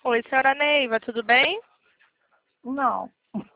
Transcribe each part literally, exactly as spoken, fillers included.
Oi, senhora Neiva, tudo bem? Não.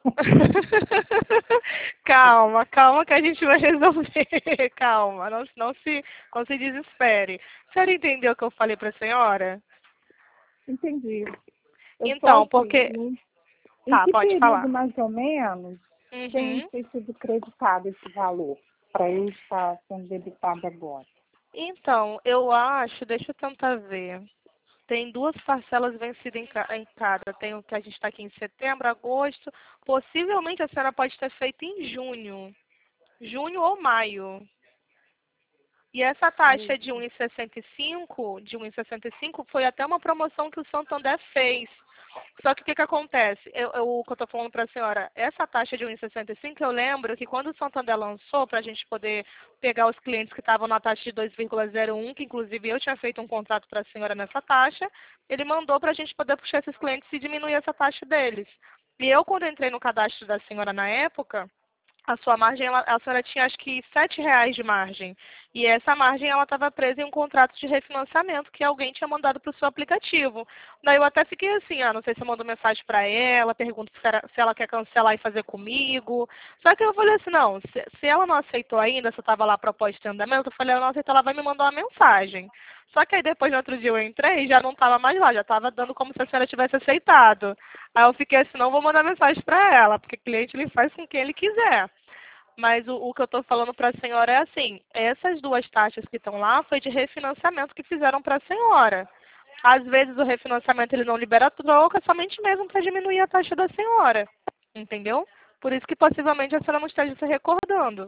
Calma, calma que a gente vai resolver. Calma, não, não se, não se desespere. A senhora entendeu o que eu falei para a senhora? Entendi. Eu só Então, assim, porque... em, em Tá, que pode período falar. mais ou menos tem Uhum. ter sido creditado esse valor para eu estar sendo debitado agora? Então, eu acho, deixa eu tentar ver. Tem duas parcelas vencidas em, ca- em cada. Tem o que a gente está aqui em setembro, agosto. Possivelmente a senhora pode ter feito em junho. Junho ou maio. E essa taxa de um vírgula sessenta e cinco, de um vírgula sessenta e cinco foi até uma promoção que o Santander fez. Só que o que, que acontece? Eu, eu, o que eu estou falando para a senhora, essa taxa de um vírgula sessenta e cinco, eu lembro que quando o Santander lançou, para a gente poder pegar os clientes que estavam na taxa de dois vírgula zero um, que inclusive eu tinha feito um contrato para a senhora nessa taxa, ele mandou para a gente poder puxar esses clientes e diminuir essa taxa deles. E eu, quando entrei no cadastro da senhora na época, a sua margem, ela, a senhora tinha acho que sete reais de margem. E essa margem ela estava presa em um contrato de refinanciamento que alguém tinha mandado para o seu aplicativo. Daí eu até fiquei assim, ah, não sei se eu mando mensagem para ela, pergunto se, era- se ela quer cancelar e fazer comigo. Só que eu falei assim, não, se, se ela não aceitou ainda, se eu estava lá proposta de andamento, eu falei, ela não aceitou, ela vai me mandar uma mensagem. Só que aí depois, no outro dia, eu entrei e já não estava mais lá, já estava dando como se a senhora tivesse aceitado. Aí eu fiquei assim, não vou mandar mensagem para ela, porque o cliente ele faz com quem ele quiser. Mas o, o que eu estou falando para a senhora é assim, essas duas taxas que estão lá foi de refinanciamento que fizeram para a senhora. Às vezes o refinanciamento ele não libera troca, somente mesmo para diminuir a taxa da senhora. Entendeu? Por isso que possivelmente a senhora não esteja se recordando.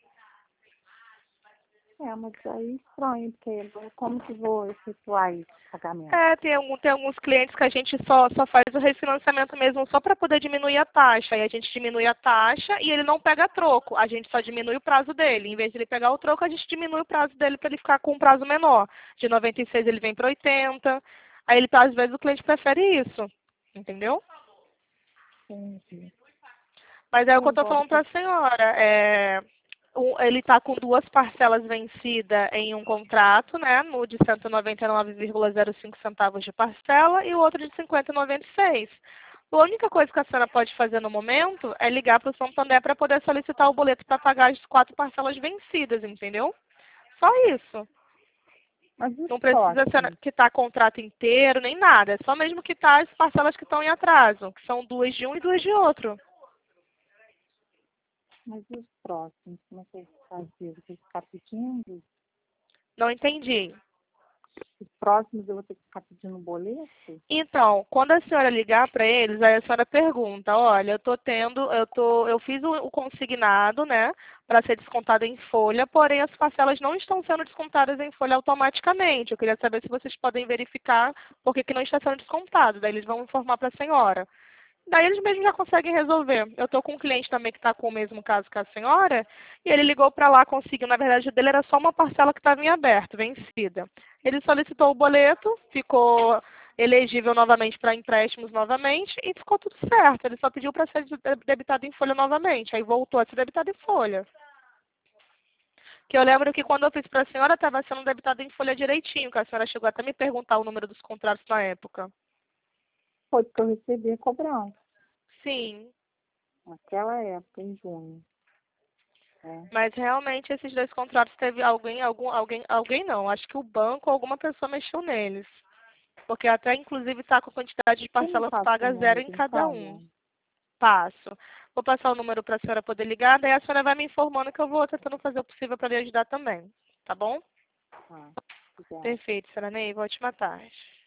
É, mas aí é estranho, porque agora como que vou efetuar esse pagamento? É, tem, algum, tem alguns clientes que a gente só, só faz o refinanciamento mesmo só para poder diminuir a taxa. Aí a gente diminui a taxa e ele não pega troco. A gente só diminui o prazo dele. Em vez de ele pegar o troco, a gente diminui o prazo dele para ele ficar com um prazo menor. De noventa e seis ele vem para oitenta. Aí ele, às vezes o cliente prefere isso. Entendeu? Entendi. Mas é o que eu estou Agora falando que para a senhora. É, um- ele está com duas parcelas vencidas em um contrato, né? No de cento e noventa e nove vírgula zero cinco centavos de parcela e o outro de cinquenta vírgula noventa e seis. A única coisa que a senhora pode fazer no momento é ligar para o Santander para poder solicitar o boleto para pagar as quatro parcelas vencidas, entendeu? Só isso. mas os Não precisa ser próximos, quitar contrato inteiro, nem nada. É só mesmo quitar as parcelas que estão em atraso, que são duas de um e duas de outro. mas os próximos, como é que eu vou fazer? Vou ter que ficar pedindo? Não entendi. Os próximos eu vou ter que ficar pedindo boleto? Então, quando a senhora ligar para eles, aí a senhora pergunta, olha, eu tô tendo, eu tô, eu fiz o, o consignado, né, para ser descontado em folha, porém as parcelas não estão sendo descontadas em folha automaticamente. Eu queria saber se vocês podem verificar por que que não está sendo descontado. Daí eles vão informar para a senhora. Daí eles mesmos já conseguem resolver. Eu estou com um cliente também que está com o mesmo caso que a senhora, e ele ligou para lá, conseguiu. Na verdade, o dele era só uma parcela que estava em aberto, vencida. Ele solicitou o boleto, ficou elegível novamente para empréstimos novamente e ficou tudo certo. Ele só pediu para ser debitado em folha novamente. Aí voltou a ser debitado em folha. Que eu lembro que quando eu fiz para a senhora, estava sendo debitado em folha direitinho, que a senhora chegou até a me perguntar o número dos contratos na época. Foi porque eu recebi a cobrança, Sim. naquela época, em junho. Né? Mas realmente esses dois contratos teve alguém, algum, alguém, alguém não. Acho que o banco ou alguma pessoa mexeu neles. Porque até inclusive está com a quantidade de Você me parcelas passa o pagas zero número, em cada então, um. Ana? Passo. Vou passar o número para a senhora poder ligar, daí a senhora vai me informando que eu vou tentando fazer o possível para lhe ajudar também. Tá bom? Tá, obrigada. Perfeito, senhora Neiva. Ótima tarde.